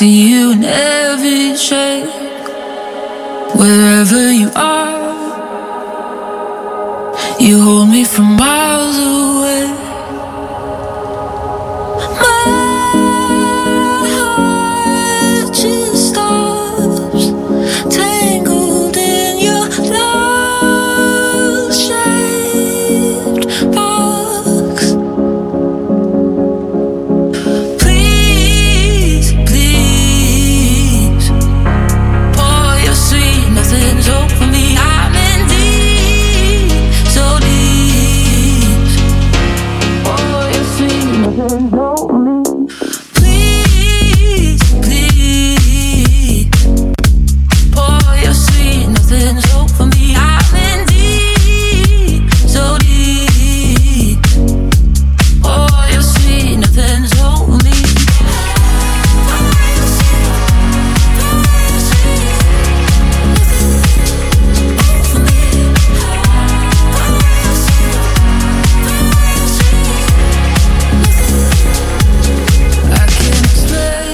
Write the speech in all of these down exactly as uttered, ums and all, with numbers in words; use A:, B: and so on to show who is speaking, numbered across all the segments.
A: see you in every shade, wherever you are. You hold me from miles away. My heart just stops, tangled in your love-shaped box. Please, please, pour your sweet nothings over me. I'm in deep, so deep. Pour your sweet nothings over me. Please, please, pour your sweet nothings over me. I'm in deep, so deep. Pour your sweet nothings over me. I can't explain.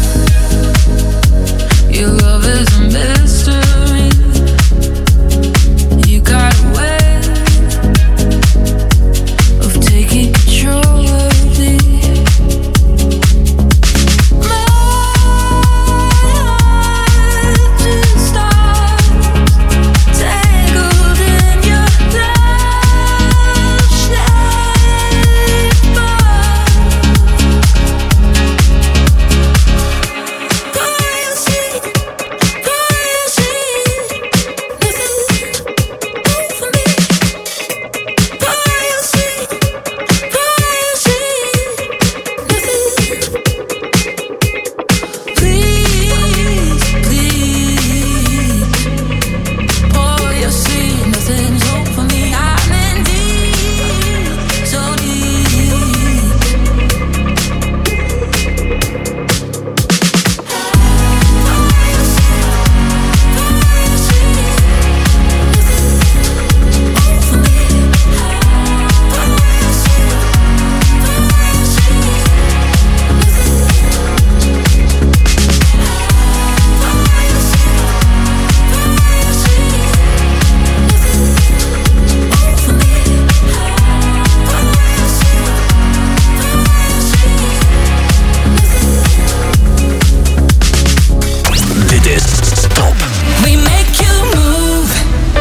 A: Your love is a mystery. You got a way of taking control of me. My heart just stops, tangled in your love-shaped box. Pour your sweet, pour your sweet nothings over me. Pour your sweet, pour your sweet nothings. Please, please, pour your sweet nothings over me. I'm in deep, so deep.
B: Dit is Top.
A: We make you move.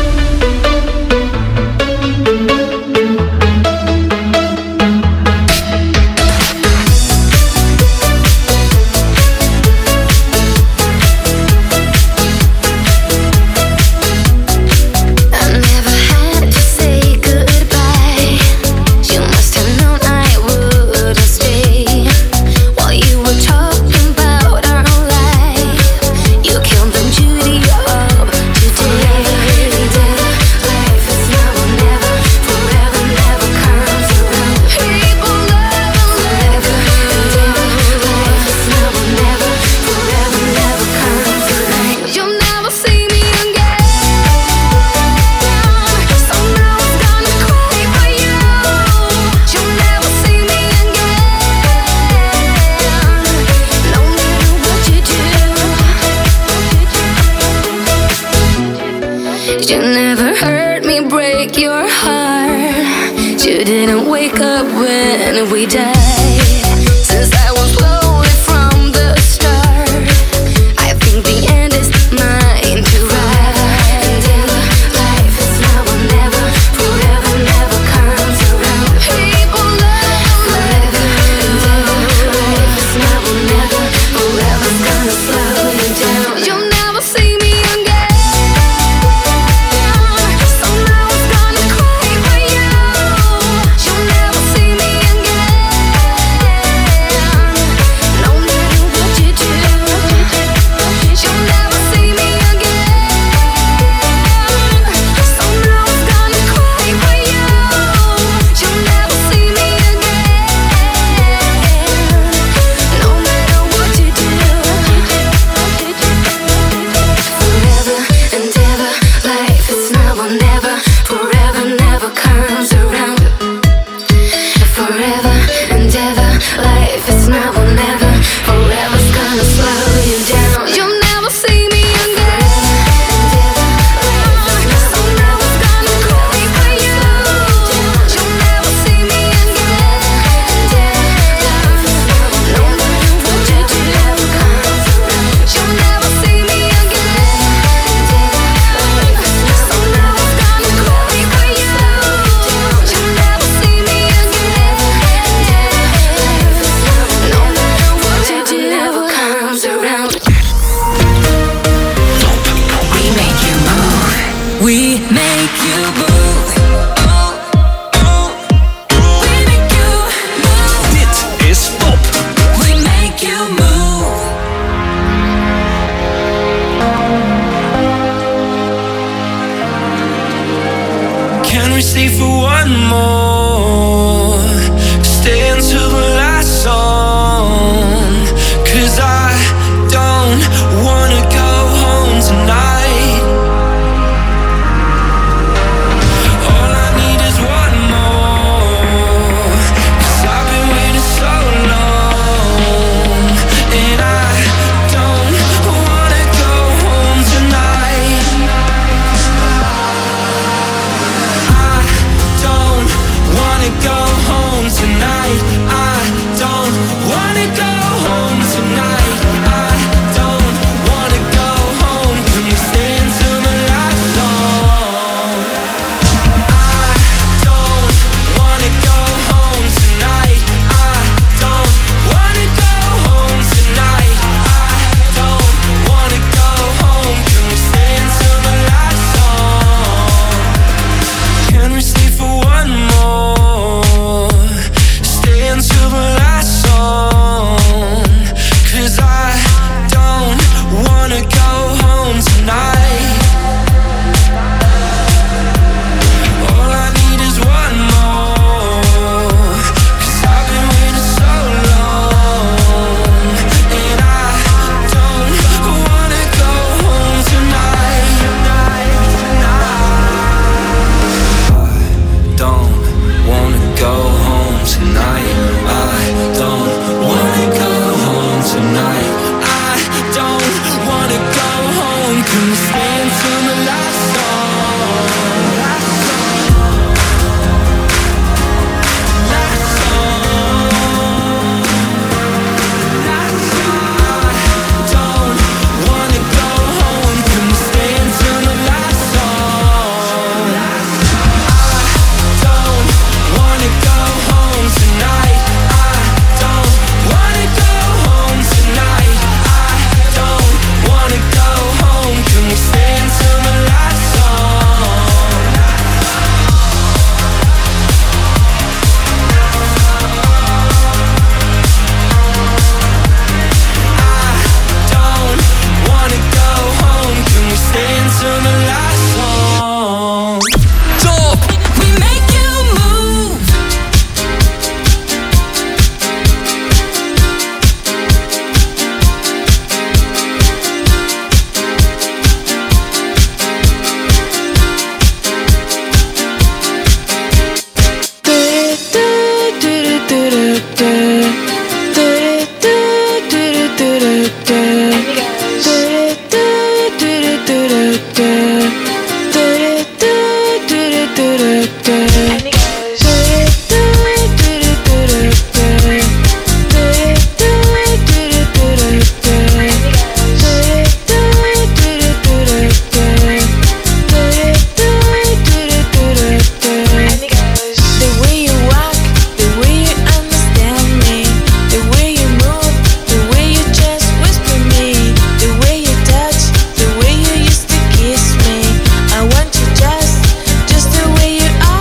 C: I never had to say goodbye. You must have known I wouldn't stay. While you were talking about our life, you killed the beauty of today. Life is now or never, forever never comes around. People love forever and ever. Life is now or never, forever never comes around. You'll never see me again. So now I'm gonna cry for you. You'll never see me again. No matter what you do. You never heard me break your heart. You didn't wake up when we died. Since I was lonely from the start, I think the end is mine to ride. And ever, life is now or never, forever never comes around. People love forever and ever. Life is now or never, forever's gonna slow you down. You'll never see me again. So now I'm gonna cry for you. You'll never see me again.
A: make you move. We make you move.
B: Dit is Pop.
A: We make you move.
B: Can we stay for one more? Stay until the last song. Cause I don't wanna go home tonight. All I need is one more. Cause I've been waiting so long. And I don't wanna go home tonight. I don't wanna go home tonight. I don't wanna go home tonight. I don't wanna go home. Can we stay until the last song? I don't wanna go home tonight. I don't wanna go home tonight. I don't wanna go home. Can we stay until the last song? Can we stay for one more? Stay until the last song. Cause I don't wanna go home tonight. All I need is one more. Cause I've been waiting so long. And I don't wanna go home tonight. I don't wanna go home tonight. I don't wanna go home tonight. I don't wanna go home. Can we stay until the last song? Last song. Last song. Last song. I don't wanna go home. Can we stay until the last song? I don't wanna go home tonight. I don't wanna go home tonight. I don't wanna go home. Can we stay until the last song? I don't wanna go home. Can we stay until the last song? Top!
A: We make you move.
D: The way you walk, the way you understand me, the way you move, the way you just whisper me, the way you touch, the way you used to kiss me. I want you just, just the way you are.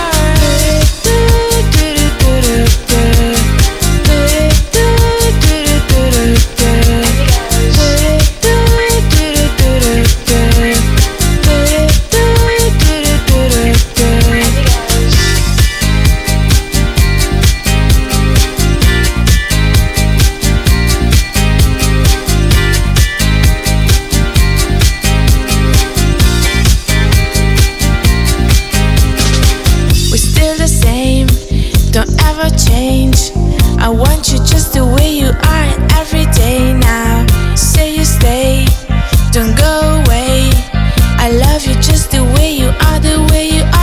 D: We're still the same, don't ever change. I want you just the way you are every day now. Say you stay, don't go away. I love you just the way you are, the way you are.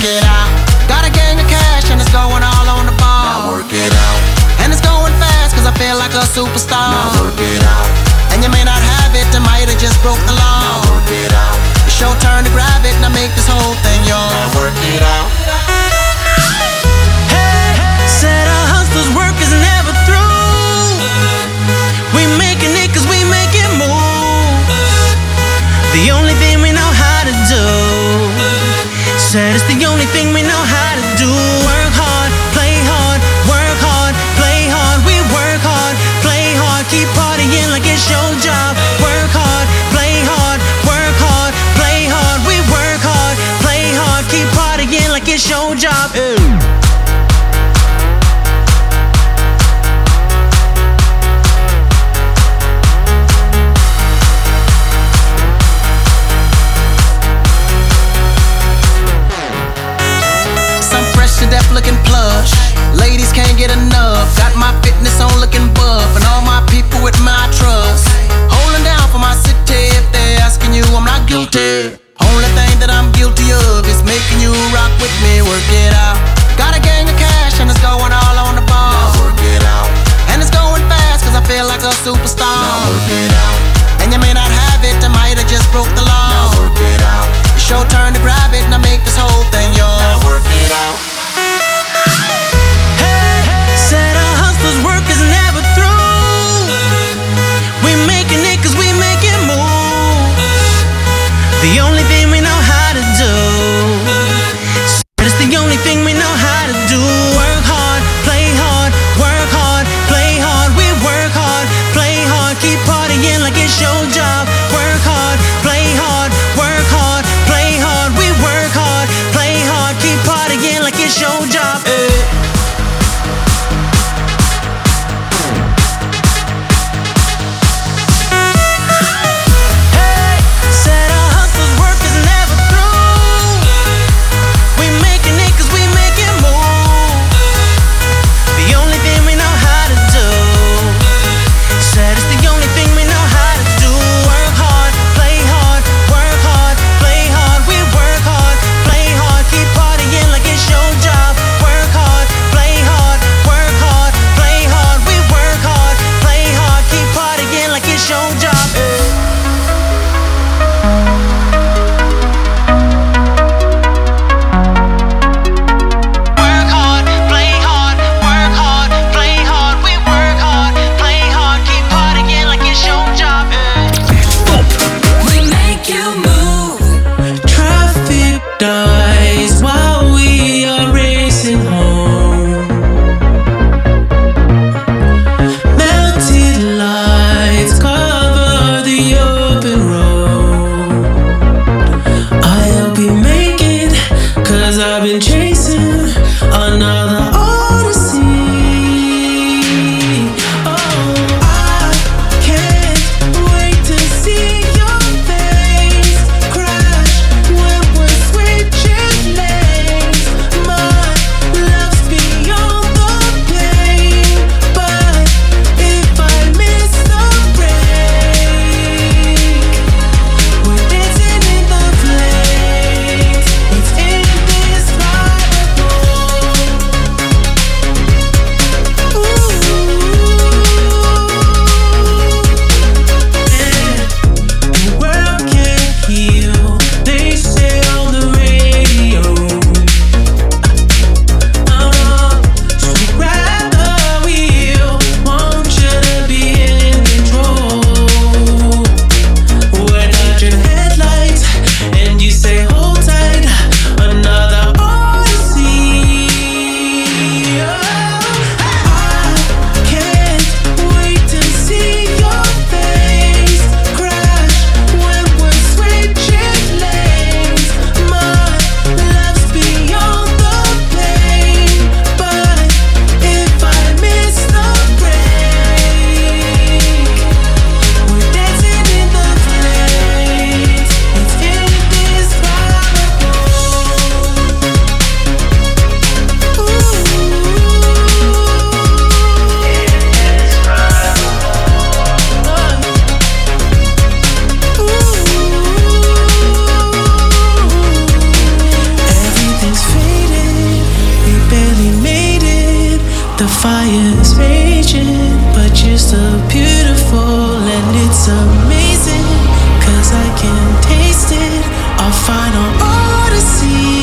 E: it out. Got a gang of cash and it's going all on the ball. Now work it out. And it's going fast cause I feel like a superstar. Now work it out. And you may not have it, I might have just broke the law. Now work it out. It's your turn to grab it and I make this whole thing yours. Now work it out. Hey, said a hustler's work is never through. We making it cause we make it move. The only thing we know how to do. Said it's the only thing we know how to do. Work hard, play hard, work hard, play hard. We work hard, play hard, keep partying like it's your job. Work hard, play hard, work hard, play hard. We work hard, play hard, keep partying like it's your job. Ew. Deaf looking plush. Ladies can't get enough. Got my fitness on looking buff. And all my people with my trust. Holding down for my city. If they're asking you, I'm not guilty. Only thing that I'm guilty of is making you rock with me. Work it out. Got a gang of cash and it's going all on the ball. Now work it out. And it's going fast cause I feel like a superstar. Now work it out. And you may not have it, I might have just broke the law. Now work it out. It's your turn to grab it and I make this whole thing yours. Now work it out. Said a hustler's work is never through. We making it cause we make it move. The only thing we know how to do. Said it's the only thing we know how to do. Work hard, play hard, work hard, play hard. We work hard, play hard, keep partying like it's your job. Work hard, play hard, work hard, play hard. We work hard, play hard, keep partying like it's your job. Hey.
F: fire's raging, but you're still beautiful and it's amazing, 'cause I can taste it, our final odyssey.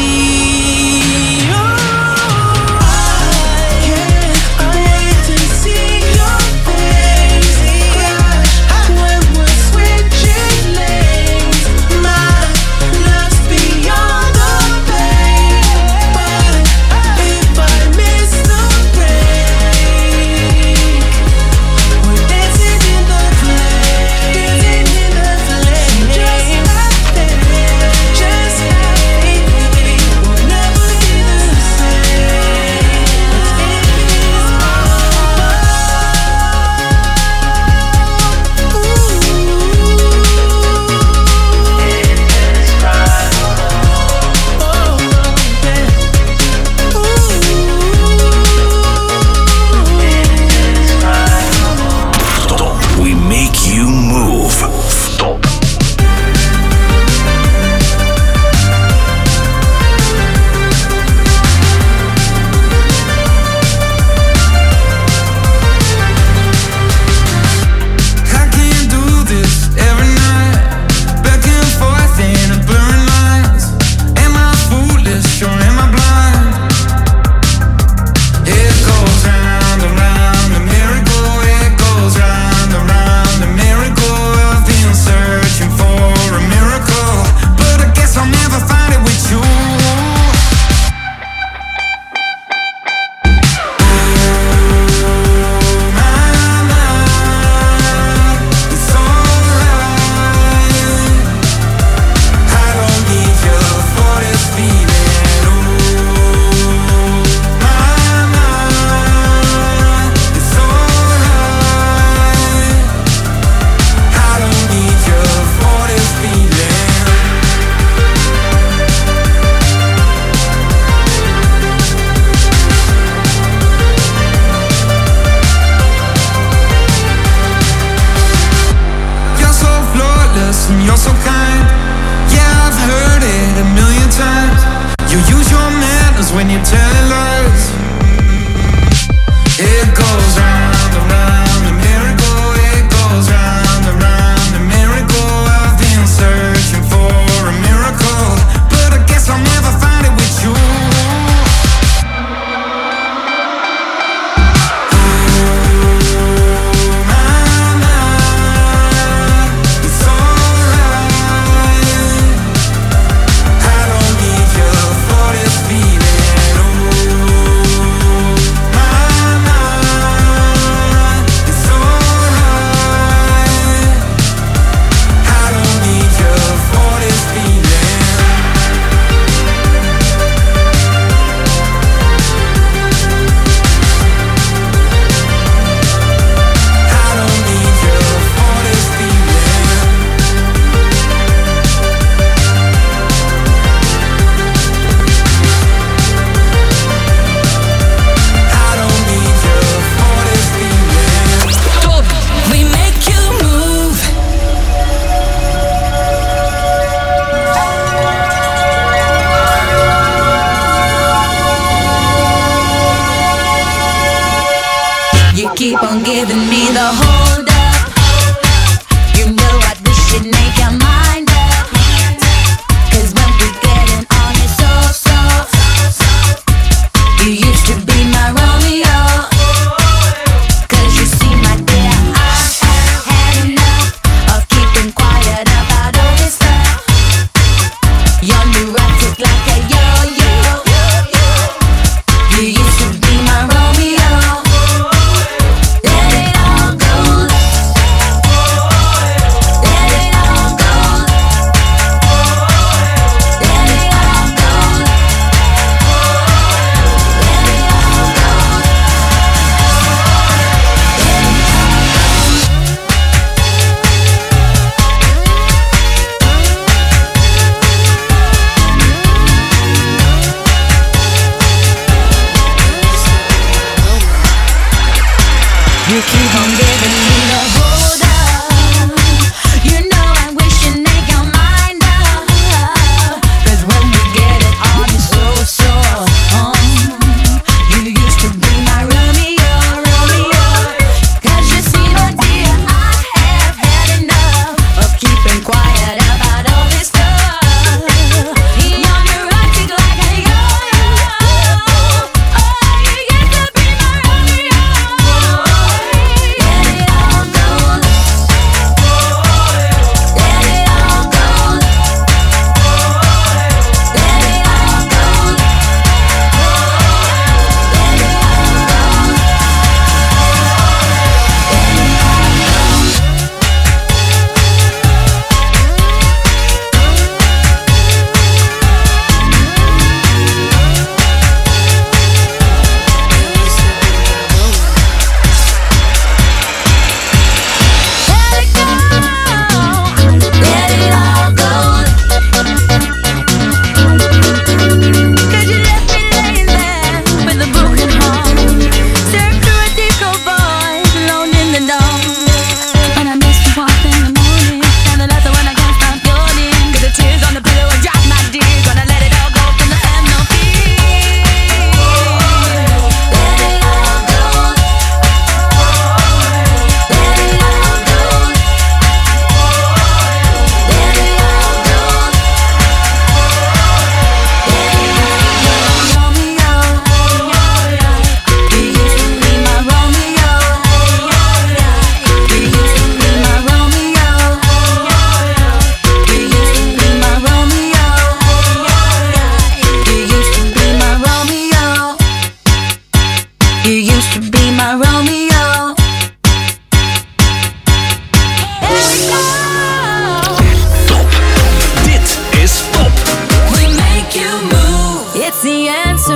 A: Keep on giving me the hold up. You know what, we should make our mind up. 'Cause when we getting on it so, so you used to be my Romeo. 'Cause you see my dear, I have had enough of keeping quiet about all this stuff. You're neurotic like a yo-yo. You used to be my Romeo. Let it all go.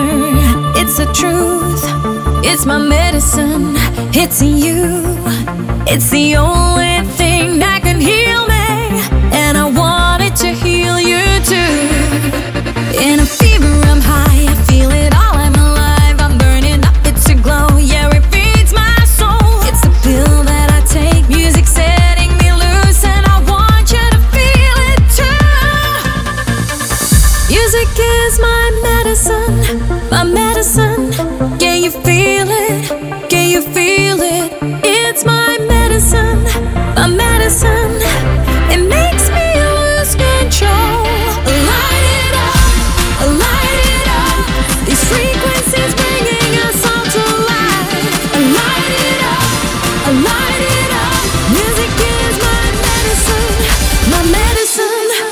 A: It's the truth. It's my medicine. It's you. It's the only thing that can heal me, and I want it to heal you too. In a fever, I'm high. I feel it all. I'm alive. I'm burning up. It's a glow. Yeah, it feeds my soul. It's a pill that I take. Music setting me loose, and I want you to feel it too. Music is my medicine. My medicine. Can you feel it? Can you feel it? It's my medicine. My medicine. It makes me lose control. Light it up. Light it up. These frequencies bringing us all to life. Light it up. Light it up. Music is my medicine. My medicine.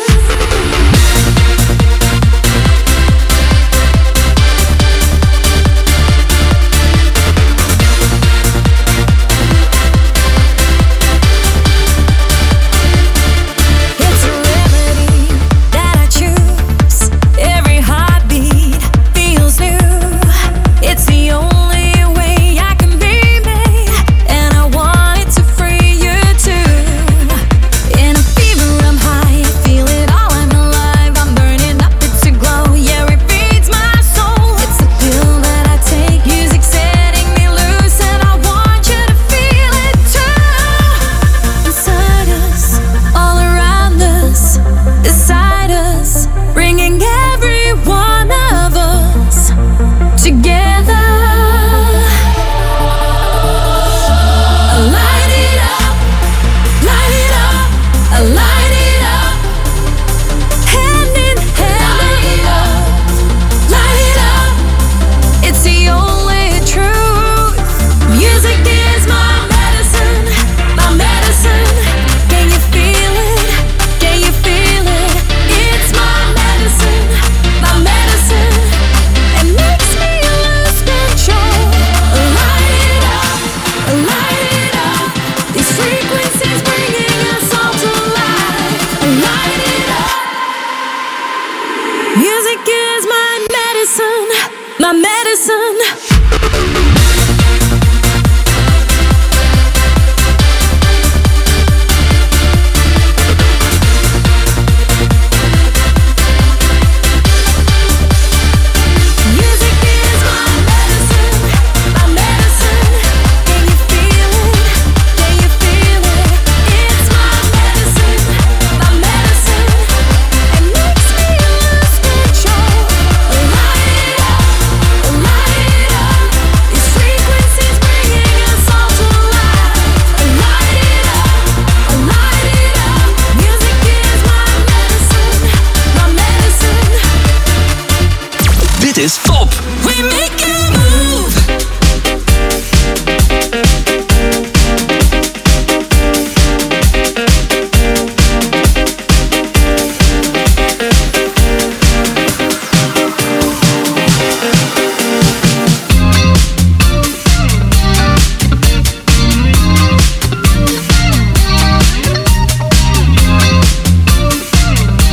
G: is Pop.
A: We make you move.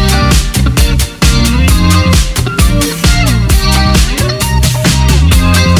C: We'll be right back.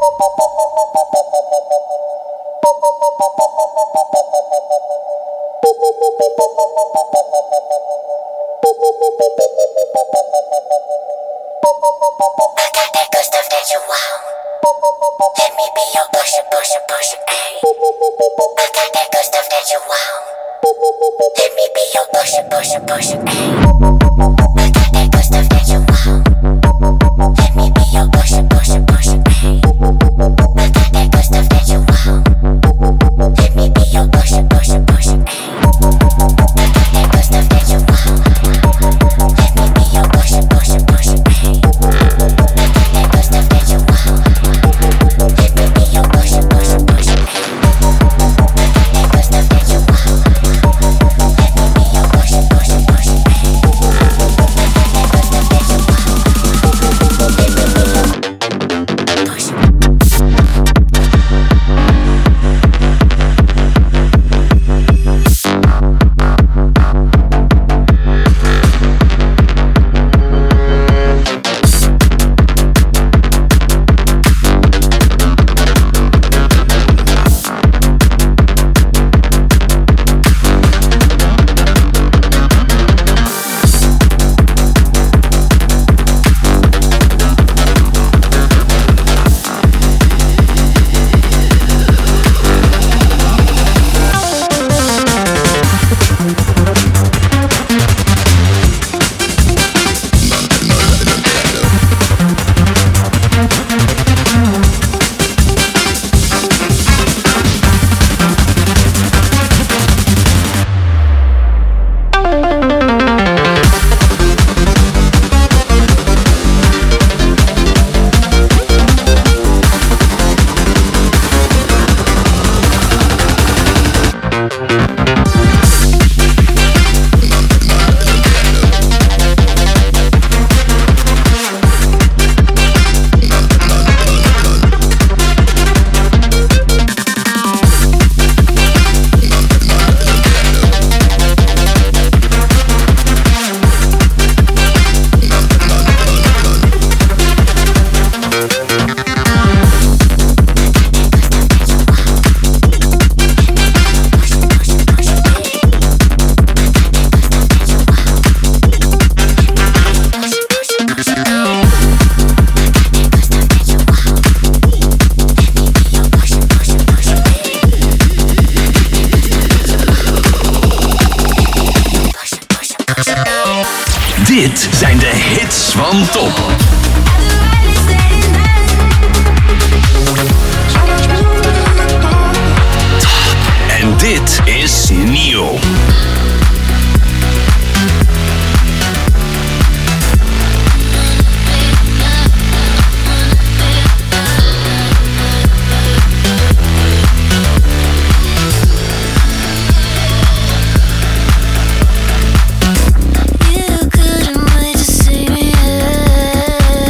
G: Dit zijn de hits van Top. En dit is Nio.
C: You couldn't wait to see me.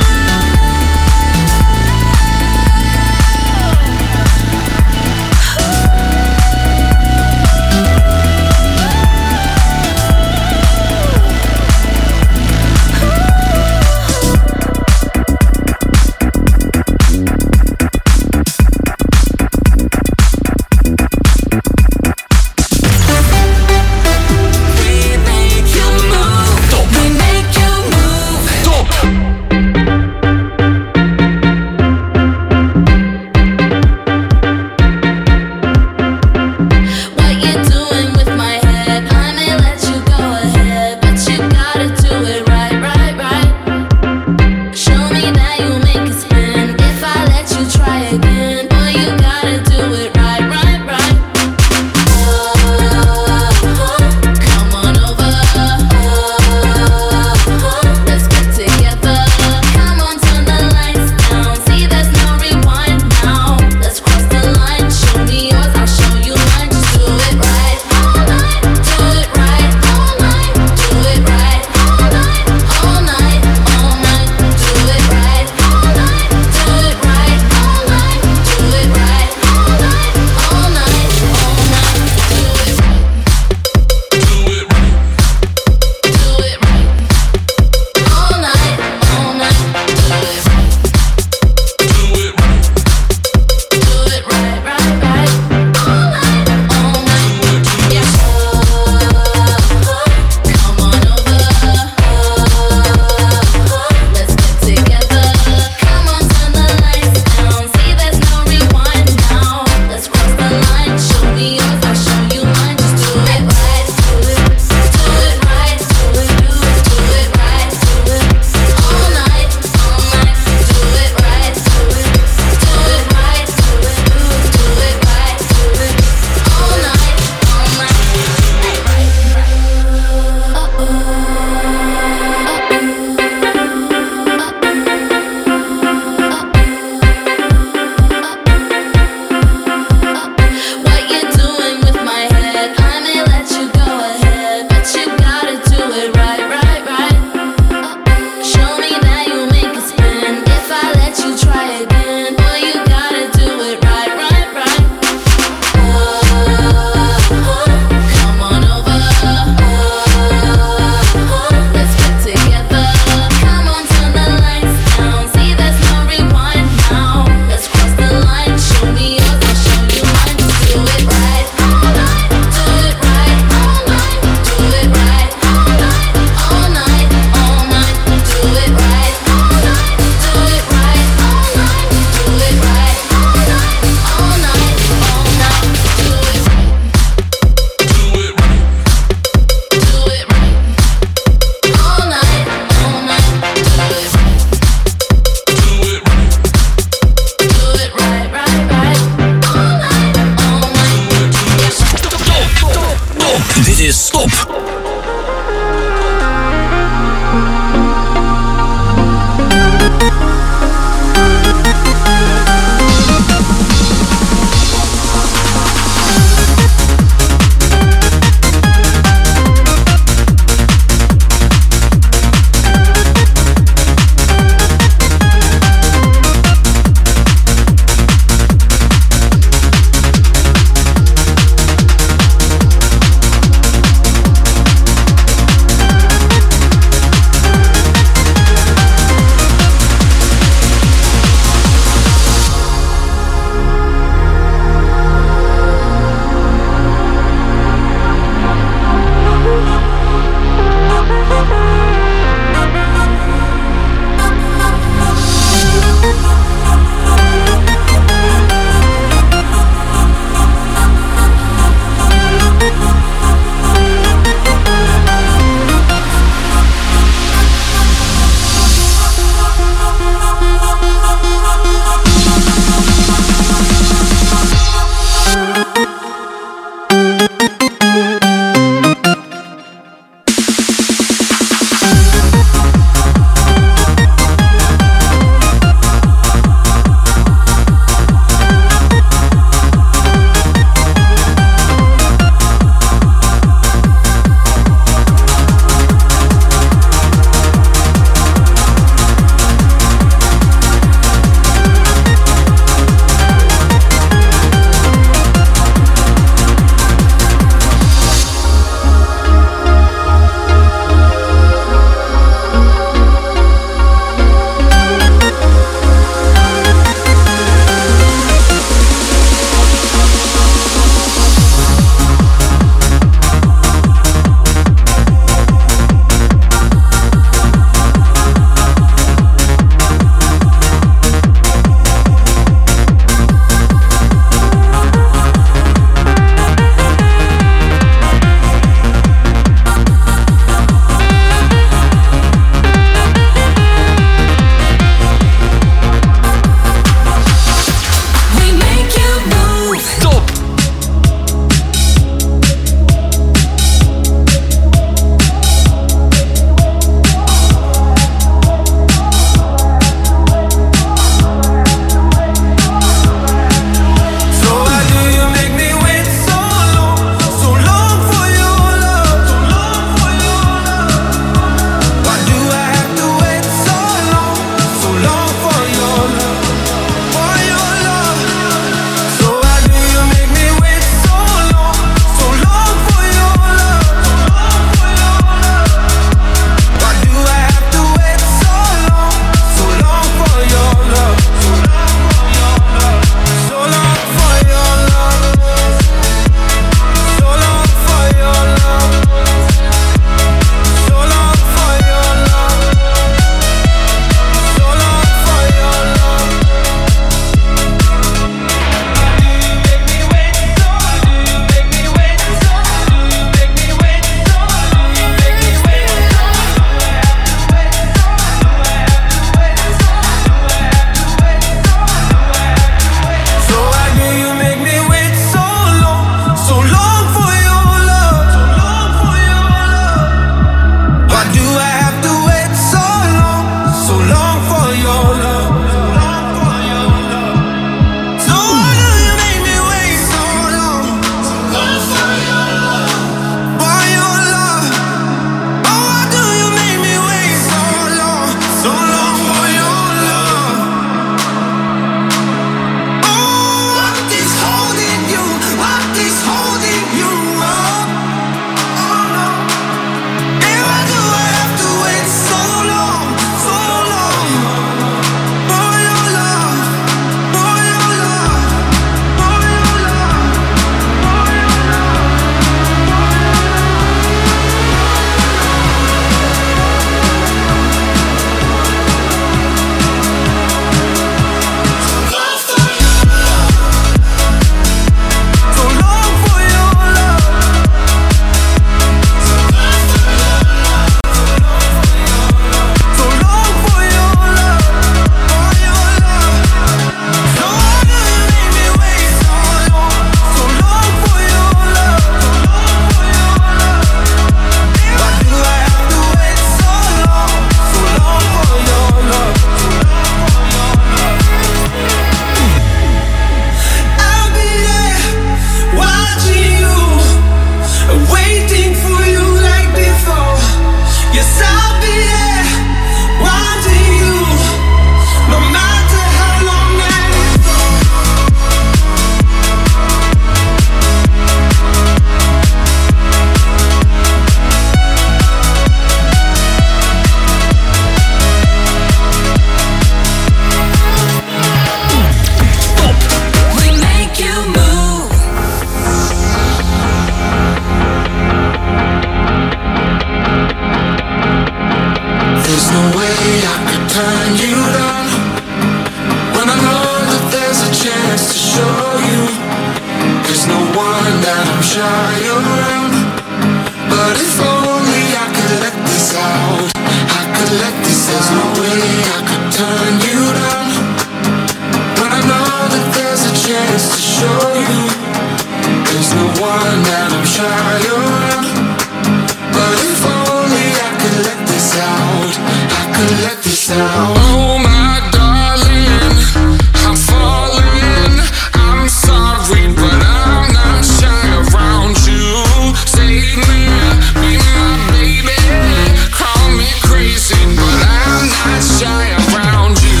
B: I could turn you down when I know that there's a chance to show you. There's no one that I'm shy around. But if only I could let this out, I could let this out. There's no way I could turn you down when I know that there's a chance to show you. There's no one that I'm shy around. But if only I could let this out, I could let this out. Oh my darling, I'm falling. I'm sorry, but I'm not shy around you. Save me, be my baby. Call me crazy, but I'm not shy around you.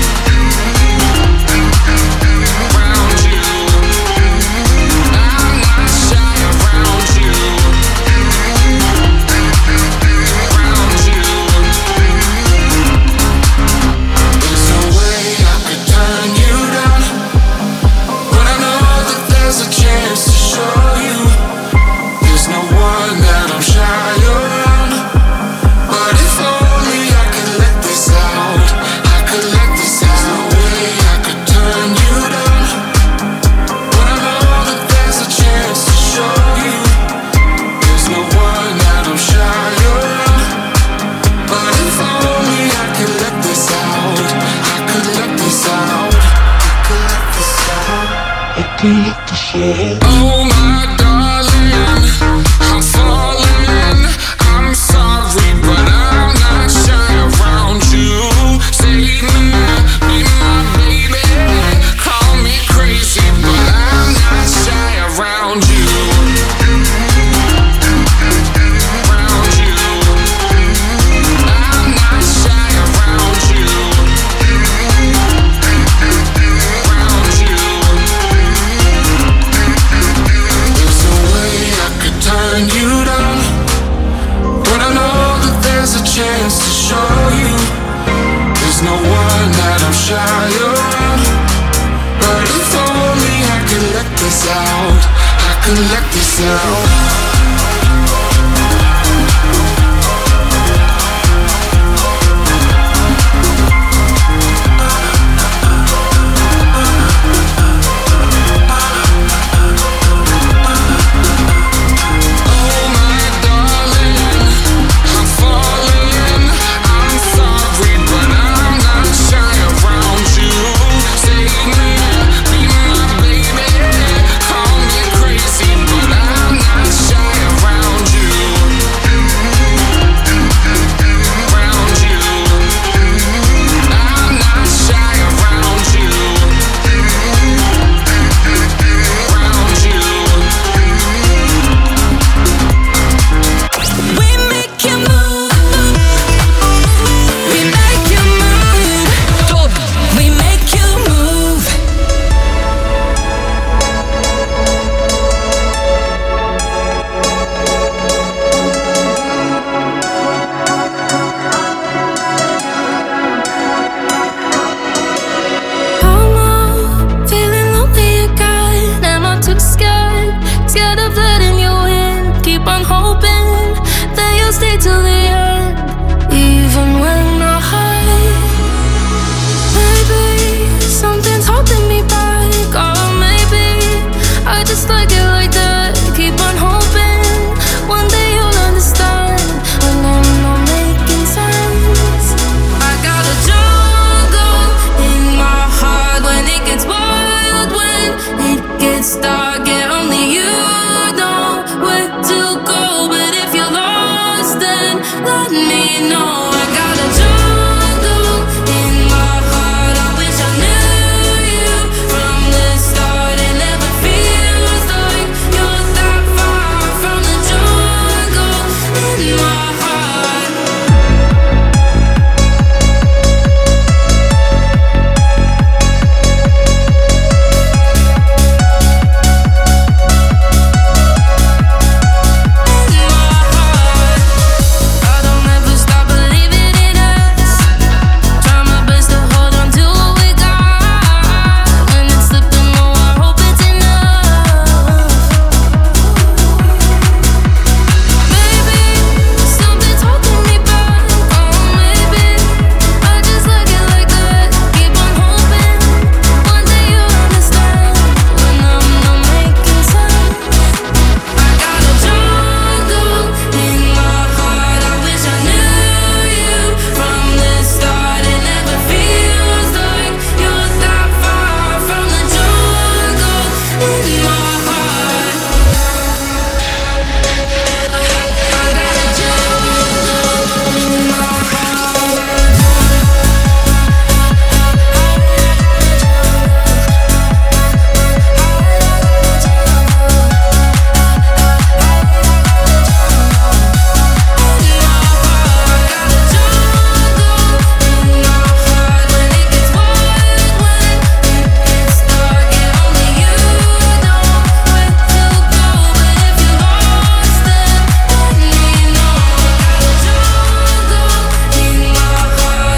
B: Around you. I'm not shy around you. Around you. There's no way I could turn you down when I know that there's a chance to show you. There's no one that I'm shy around. But if only I could let this out, I could let this out. There's no way I could turn you down when I know that there's a chance to show you. There's no one that I'm shy around. But if only I could let this out, I could let this out. I could let this out. I could let this out. Oh my darling, I'm falling. I'm sorry, but I'm not shy around you. Save me, be my baby. Call me crazy, but I'm not shy around you. Around you. I'm not shy around you. Around you. There's no way I could turn you down when I know that there's a chance to show you. There's no one that I'm shy around. But if only I could let this out, I could let this out. Oh my darling, I'm falling. I'm sorry, but I'm not shy around you. Save me, be my baby. Call me crazy, but I'm not shy around you. Around you. I'm not shy around you. Around you.
A: We make you move. We make you move. We make you move. I'm all feeling lonely again. Am I too scared? Scared of letting you in. Keep on hoping that you'll stay till the